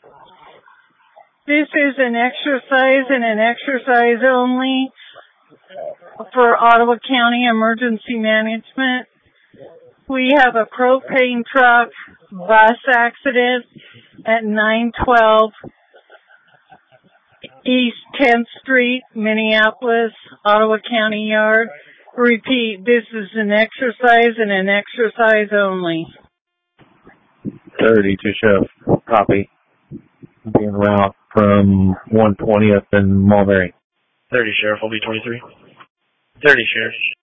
This is an exercise and an exercise only for Ottawa County Emergency Management. We have a propane truck bus accident at 912 East 10th Street, Minneapolis, Ottawa County Yard. Repeat, this is an exercise and an exercise only. 30 to Sheriff. Copy. Being route from 120th and Mulberry. 30, Sheriff. I'll be 23. 30, Sheriff.